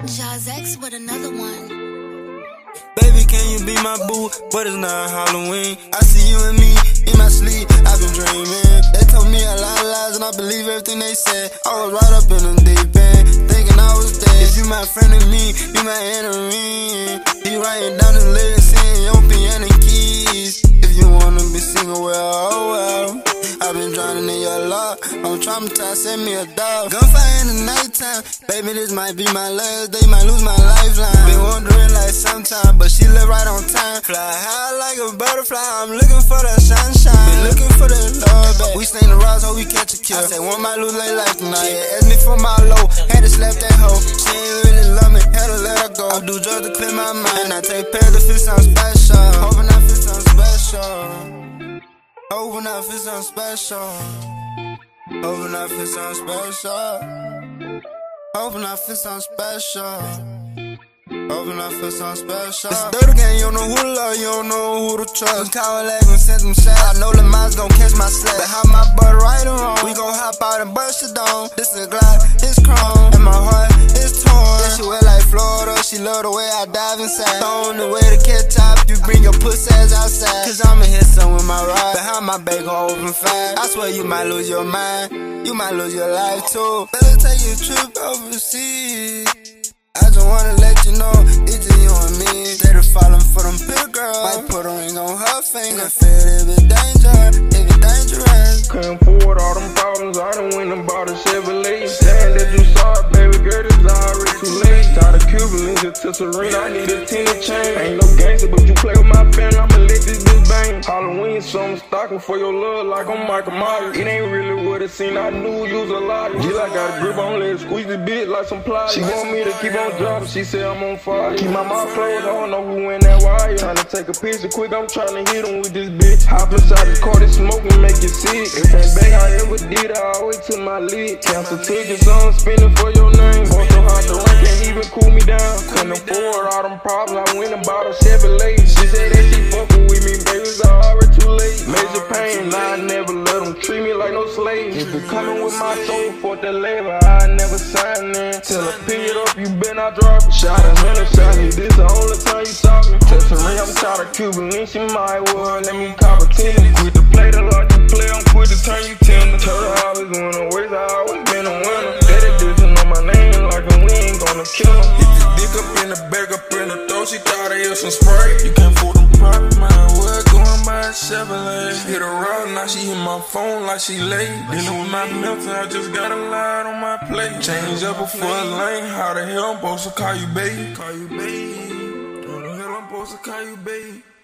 Jaws X with another one. Baby, can you be my boo? But it's not Halloween. I see you and me in my sleep. I've been dreaming. They told me a lot of lies and I believe everything they said. I was right up in the deep end, thinking I was dead. If you my friend and me, you my enemy. He writing down the lyrics in your piano keys. If you wanna be single, well, oh well. I've been drowning in your love. I'm traumatized, send me a dog. Gunfire in the nighttime. Baby, this might be my last day. Might lose my lifeline. Been wondering like sometime, but she live right on time. Fly high like a butterfly. I'm looking for that sunshine. Been looking for that love back. We stay in the rise, hope we catch a kill. I say one might lose late life tonight. Yeah, asked me for my low. Had to slap that hoe. She ain't really love me. Had to let her go. I do drugs to clear my mind. I take pills to feel something special. Hoping I feel something special. Hoping I feel something special. Hoping I feel something special. Hoping I feel something special. Hoping I feel something special. It's dirty game, you don't know who to love, you don't know who to trust. Coward leg and send them shots. I know the minds gon' catch my slap. But how my butt right or wrong? We gon' hop out and bust it down. This is Glock, it's chrome, and my heart is torn. Yeah, she wet like Florida, she love the way I dive inside. On the way to catch top, you bring your pussy ass outside. Cause I'ma hit some with my ride. Behind my back gon' open fire. I swear you might lose your mind. You might lose your life too. Better take a trip overseas. I just wanna let you know, it's just you and me. Instead of falling for them pill girls, might put a ring on her finger. Feel it be dangerous. Couldn't afford all them problems, I done went and bought a Chevrolet. Saying that you saw it, baby girl, it's already too late. Tired of Cuban links to Serena, I need a tennis chain. Ain't no gangster, but you play with my family, I'ma let this bitch bang. Halloween, so I'm stocking for your love like I'm Michael Myers. It ain't really what it seemed, I knew you was a liar. Just like I got a grip on, let it squeeze this bitch like some pliers. She want me to keep on dropping, she said I'm on fire. Keep my mouth closed, I don't know who in that wire. Tryna take a picture quick, I'm tryna hit him with this bitch. Hop inside the car, this smoke and make you sick. Everything back I ever did, I always took my lid. Cancel tickets, I'm spinning for your name. Boy, so hard the rank can't even cool me down. Couldn't afford all them problems, I went and bought a Chevrolet. She said that she fucking with me, baby, it's already too late. Major pain, now I never let them treat me like no slave. If you coming with my soul for the labor, I never sign in. Tell her pick it up, you better not drop it. Shot a hundred shots, this the only time you talk me. Tell Serena I'm tired of Cuban links, she might well let me cop a 10. Quit to play the like you play, I'm quit to turn you tender. Tell her I always win a waste, I always been a winner. Daddy dissing on my name like we ain't gonna kill him. Hit the dick up in the bag, up in the throat, she thought I had some spray. You can't fool them private, man, what going by a Chevrolet. Hit her out, now she hit my phone like she late. Dealing with my mental, I just got a lot on my plate. Change up before a lane, how the hell I'm supposed to call you babe? Call you babe. How the hell I'm supposed to call you babe?